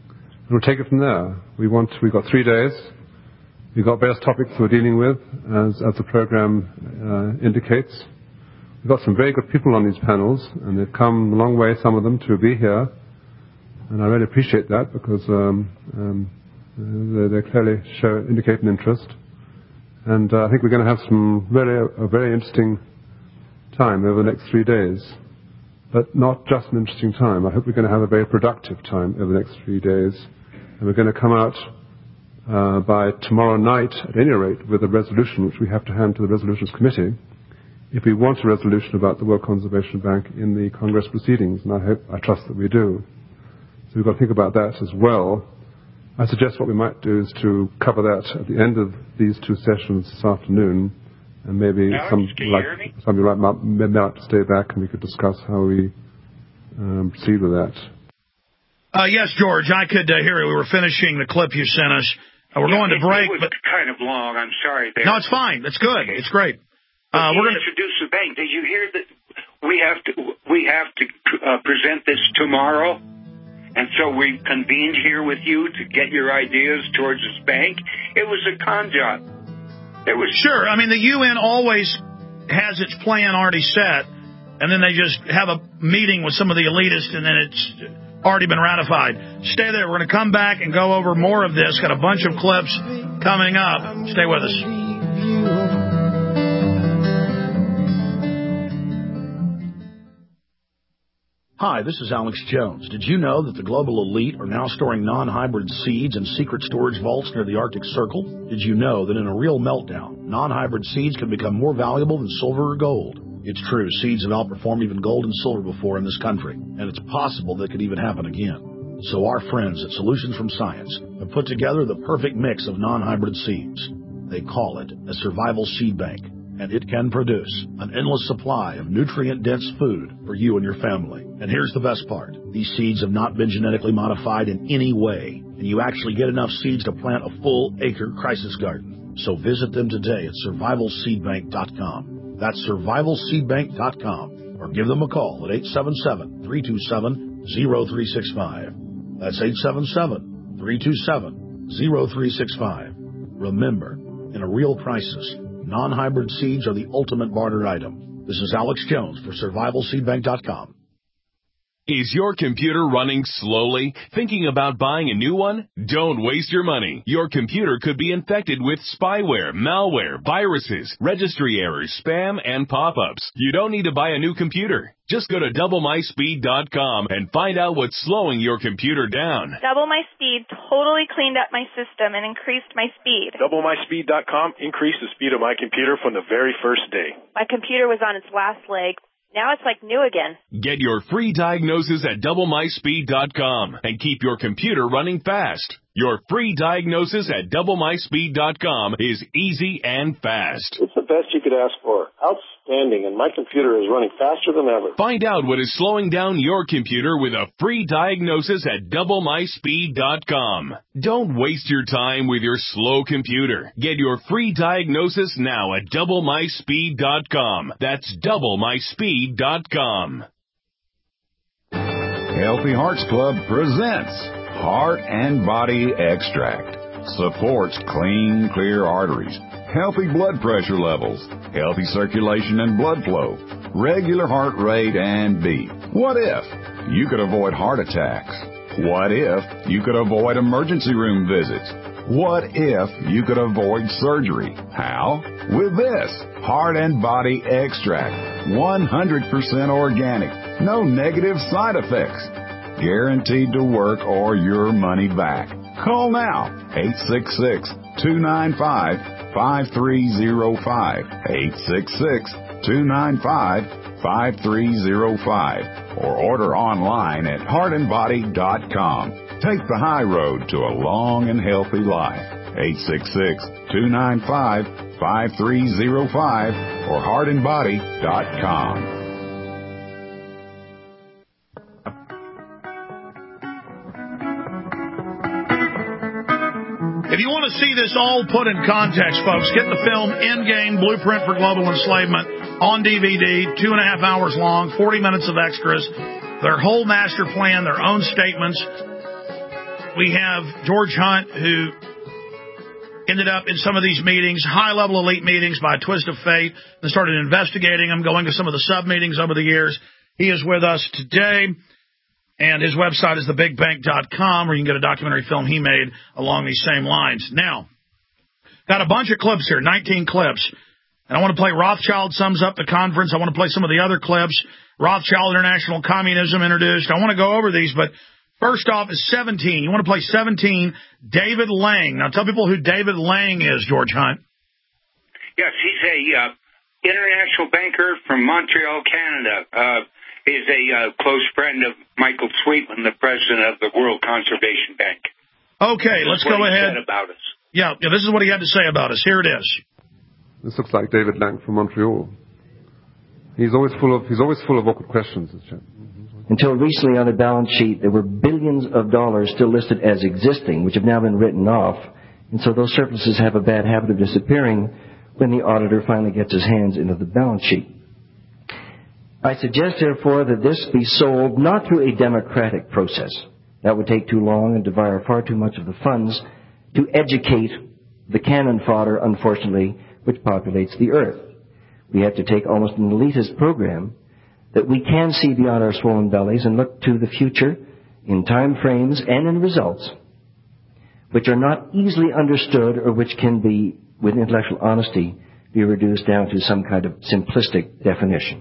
we'll take it from there. We want, we've got three days. We've got various topics we're dealing with, as, as the program uh, indicates. We've got some very good people on these panels, and they've come a long way, some of them, to be here. And I really appreciate that, because um, um, they, they clearly show, indicate an interest. And uh, I think we're going to have some really, a very interesting time over the next three days. But not just an interesting time. I hope we're going to have a very productive time over the next three days. And we're going to come out uh, by tomorrow night, at any rate, with a resolution, which we have to hand to the Resolutions Committee, if we want a resolution about the World Conservation Bank in the Congress proceedings. And I hope, I trust that we do. So we've got to think about that as well. I suggest what we might do is to cover that at the end of these two sessions this afternoon, and maybe Alex, some can you like hear me? somebody like might, might like to stay back, and we could discuss how we um, proceed with that. Uh, yes, George, I could uh, hear it. We were finishing the clip you sent us. Uh, we're yeah, going to it, break, it was but kind of long. I'm sorry. There. No, it's fine. It's good. Okay. It's great. But Uh, he we're going to introduce the bank. Did you hear that we have to we have to uh, present this tomorrow? And so we convened here with you to get your ideas towards this bank. It was a con job. It was sure. I mean, the U N always has its plan already set, and then they just have a meeting with some of the elitists, and then it's already been ratified. Stay there. We're going to come back and go over more of this. Got a bunch of clips coming up. Stay with us. Hi, this is Alex Jones. Did you know that the global elite are now storing non-hybrid seeds in secret storage vaults near the Arctic Circle? Did you know that in a real meltdown, non-hybrid seeds can become more valuable than silver or gold? It's true, seeds have outperformed even gold and silver before in this country, and it's possible that could even happen again. So our friends at Solutions from Science have put together the perfect mix of non-hybrid seeds. They call it a survival seed bank, and it can produce an endless supply of nutrient-dense food for you and your family. And here's the best part. These seeds have not been genetically modified in any way, and you actually get enough seeds to plant a full-acre crisis garden. So visit them today at survival seed bank dot com. That's survival seed bank dot com. Or give them a call at eight seven seven, three two seven, zero three six five. That's eight seven seven, three two seven, zero three six five. Remember, in a real crisis, non-hybrid seeds are the ultimate barter item. This is Alex Jones for survival seed bank dot com. Is your computer running slowly? Thinking about buying a new one? Don't waste your money. Your computer could be infected with spyware, malware, viruses, registry errors, spam, and pop-ups. You don't need to buy a new computer. Just go to double my speed dot com and find out what's slowing your computer down. Double My Speed totally cleaned up my system and increased my speed. double my speed dot com increased the speed of my computer from the very first day. My computer was on its last leg. Now it's like new again. Get your free diagnosis at double my speed dot com and keep your computer running fast. Your free diagnosis at double my speed dot com is easy and fast. It's the best you could ask for. Outstanding, and my computer is running faster than ever. Find out what is slowing down your computer with a free diagnosis at double my speed dot com. Don't waste your time with your slow computer. Get your free diagnosis now at double my speed dot com. That's double my speed dot com. Healthy Hearts Club presents Heart and Body Extract. Supports clean, clear arteries, healthy blood pressure levels, healthy circulation and blood flow, regular heart rate and beat. What if you could avoid heart attacks? What if you could avoid emergency room visits? What if you could avoid surgery? How? With this Heart and Body Extract. one hundred percent organic. No negative side effects. Guaranteed to work or your money back. Call now. eight six six, two nine five, five three zero five. eight six six, two nine five, five three zero five. Or order online at heart and body dot com. Take the high road to a long and healthy life. eight six six, two nine five, five three zero five or heart and body dot com. If you want to see this all put in context, folks, get the film Endgame Blueprint for Global Enslavement on D V D, two and a half hours long, forty minutes of extras, their whole master plan, their own statements. we have George Hunt, who ended up in some of these meetings, high-level elite meetings by a twist of fate, and started investigating them, going to some of the sub-meetings over the years. He is with us today, and his website is the big bank dot com, where you can get a documentary film he made along these same lines. Now, got a bunch of clips here, nineteen clips, and I want to play Rothschild Sums Up the Conference. I want to play some of the other clips. Rothschild International Communism introduced. I want to go over these, but first off is seventeen. You want to play seventeen, David Lang. Now, tell people who David Lang is, George Hunt. Yes, he's a uh, international banker from Montreal, Canada. Uh, he's a uh, close friend of Michael Sweetman, the president of the World Conservation Bank. Okay, let's go ahead. Said about us. Yeah, yeah, this is what he had to say about us. Here it is. This looks like David Lang from Montreal. He's always full of he's always full of awkward questions, this chap. Until recently on the balance sheet, there were billions of dollars still listed as existing, which have now been written off. And so those surpluses have a bad habit of disappearing when the auditor finally gets his hands into the balance sheet. I suggest, therefore, that this be sold not through a democratic process. That would take too long and devour far too much of the funds to educate the cannon fodder, unfortunately, which populates the earth. We have to take almost an elitist program that we can see beyond our swollen bellies and look to the future in time frames and in results which are not easily understood or which can be, with intellectual honesty, be reduced down to some kind of simplistic definition.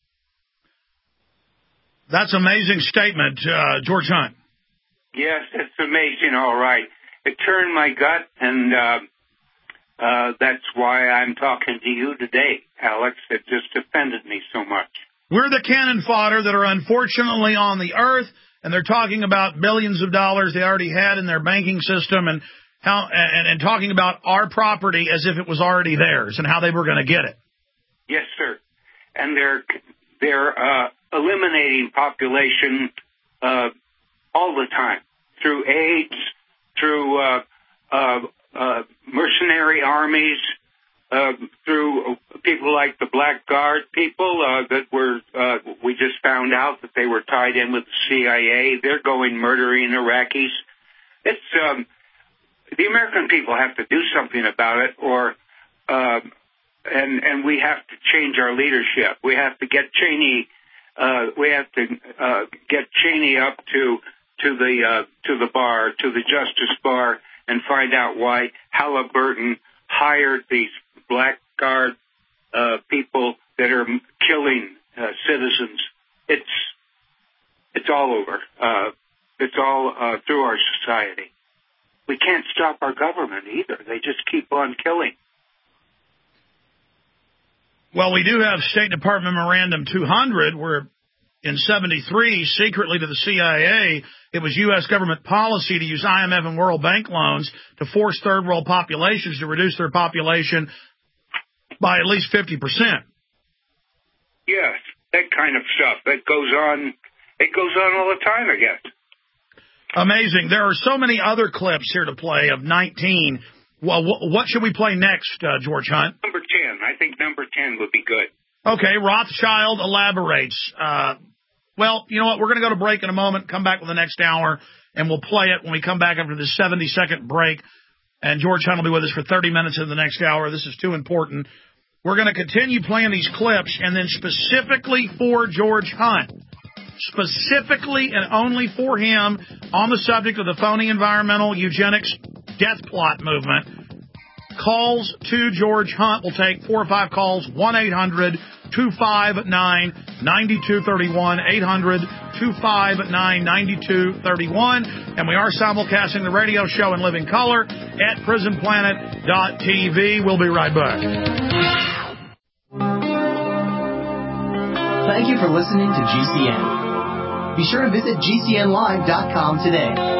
That's an amazing statement, uh, George Hunt. Yes, it's amazing, all right. It turned my gut, and uh, uh, that's why I'm talking to you today, Alex. It just offended me so much. We're the cannon fodder that are unfortunately on the earth, and they're talking about billions of dollars they already had in their banking system, and how and, and talking about our property as if it was already theirs and how they were going to get it. Yes, sir. And they're they're uh, eliminating population uh, all the time through AIDS, through uh, uh, uh, mercenary armies. Uh, through people like the Black Guard people uh, that were, uh, we just found out that they were tied in with the C I A. They're going murdering Iraqis. It's, um, the American people have to do something about it, or, uh, and, and we have to change our leadership. We have to get Cheney, uh, we have to, uh, get Cheney up to, to the, uh, to the bar, to the Justice Bar, and find out why Halliburton hired these Black Guard uh, people that are killing uh, citizens. It's it's all over. Uh, it's all uh, through our society. We can't stop our government either. They just keep on killing. Well, we do have State Department Memorandum two hundred, where in seventy-three, secretly to the C I A, it was U S government policy to use I M F and World Bank loans to force third world populations to reduce their population by at least fifty percent. Yes, that kind of stuff. That goes on. It goes on all the time, I guess. Amazing. There are so many other clips here to play of nineteen. Well, what should we play next, uh, George Hunt? Number ten. I think number ten would be good. Okay, Rothschild elaborates. Uh, well, you know what? We're going to go to break in a moment, come back with the next hour, and we'll play it when we come back after this seventy-second break. And George Hunt will be with us for thirty minutes in the next hour. This is too important. We're going to continue playing these clips, and then specifically for George Hunt, specifically and only for him, on the subject of the phony environmental eugenics death plot movement, calls to George Hunt. We'll take four or five calls, one eight hundred two five nine nine two three one, eight hundred two five nine nine two three one, and we are simulcasting the radio show in living color at prison planet dot t v. We'll be right back. Thank you for listening to G C N. Be sure to visit G C N live dot com today.